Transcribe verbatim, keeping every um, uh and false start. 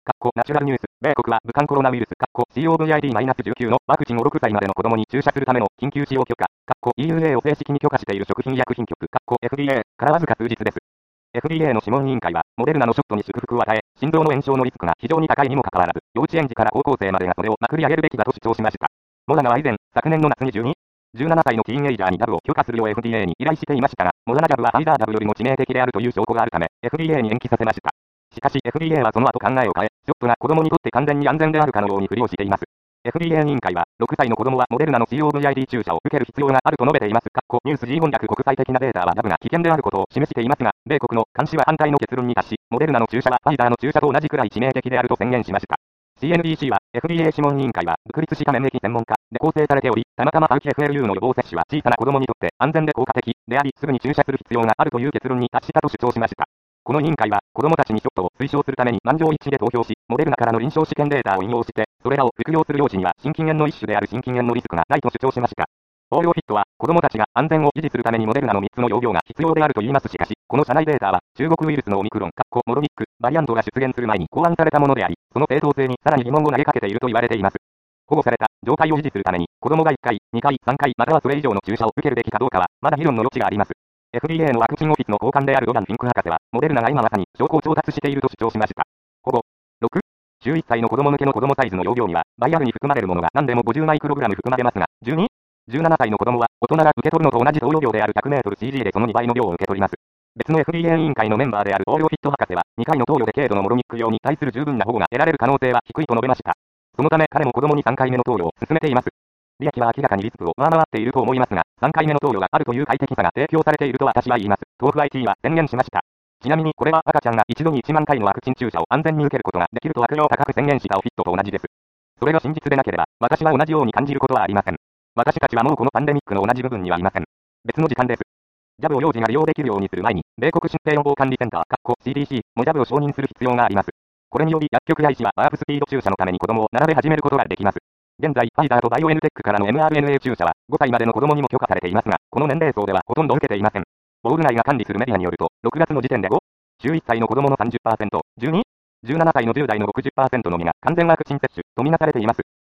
かっこナチュラルニュース、米国は武漢コロナウイルス、かっこ コブイじゅうきゅう のワクチンをろくさいまでの子供に注射するための緊急使用許可、かっこ イーユーエー を正式に許可している食品医薬品局、かっこ エフディーエー からわずか数日です。エフディーエー の諮問委員会は、モデルナのショットに祝福を与え、心臓の炎症のリスクが非常に高いにもかかわらず、幼稚園児から高校生までがそれをまくり上げるべきだと主張しました。モダナは以前、昨年の夏にじゅうに、じゅうななさいのティーンエイジャーにジャブを許可するよう エフディーエー に依頼していましたが、モダナジャブはファイザージャブよりも致命的であるという証拠があるため、エフディーエー に延期させました。しかし エフディーエー はその後考えを変え、ショットが子供にとって完全に安全であるかのようにふりをしています。エフディーエー 委員会は、ろくさいの子供はモデルナの コブイ注射を受ける必要があると述べています。かっこニュース ジーよんひゃく 国際的なデータはジャブが危険であることを示していますが、米国の監視は反対の結論に達し、モデルナの注射はファイザーの注射と同じくらい致命的であると宣言しました。シーエヌビーシー は、エフディーエー 諮問委員会は、独立した免疫専門家で構成されており、たまたま エフエルユー の予防接種は小さな子供にとって安全で効果的であり、すぐに注射する必要があるという結論に達したと主張しました。この委員会は、子供たちにショットを推奨するために満場一致で投票し、モデルナからの臨床試験データを引用して、それらを服用する幼児には心筋炎の一種である心筋炎のリスクがないと主張しました。オーリオフィットは、子供たちが安全を維持するためにモデルナのみっつの用量が必要であると言いますしかし、この社内データは、中国ウイルスのオミクロン、かっこモロニック、バリアントが出現する前に考案されたものであり、その正当性にさらに疑問を投げかけていると言われています。保護された状態を維持するために、子供がいっかい、にかい、さんかい、またはそれ以上の注射を受けるべきかどうかは、まだ議論の余地があります。エフディーエー のワクチンオフィスの高官であるロガン・フィンク博士は、モデルナが今まさに証拠を調達していると主張しました。保護。ろく、じゅういっさいの子供向けの子供サイズの容量には、バイアルに含まれるものが何でもごじゅうマイクログラム含まれますが、じゅうに、じゅうななさいの子供は、大人が受け取るのと同じ投与量である ひゃくメートルシージー でそのにばいの量を受け取ります。別の エフディーエー 委員会のメンバーであるオーリオフィット博士は、にかいの投与で軽度のモロニック用に対する十分な保護が得られる可能性は低いと述べました。そのため彼も子供にさんかいめの投与を進めています。利益は明らかにリスクを上回っていると思いますが、さんかいめの投与があるという快適さが提供されていると私は言います。豆腐 アイティー は宣言しました。ちなみにこれは赤ちゃんが一度にいちまんかいのワクチン注射を安全に受けることができると悪用高く宣言したオフィットと同じです。それが真実でなければ、私は同じように感じることはありません。私たちはもうこのパンデミックの同じ部分にはいません。別の時間です。ジャブを幼児が利用できるようにする前に、米国疾病予防管理センター、シーディーシー もジャブを承認する必要があります。これにより薬局や医師はワープスピード注射のために子供を並べ始めることができます。現在、ファイザーとバイオエヌテックからの エムアールエヌエー 注射はごさいまでの子供にも許可されていますが、この年齢層ではほとんど受けていません。ボール内が管理するメディアによると、ろくがつの時点でご、じゅういっさいの子供の さんじゅっパーセント、じゅうに、じゅうななさいのじゅう代の ろくじゅっパーセント のみが完全ワクチン接種とみなされています。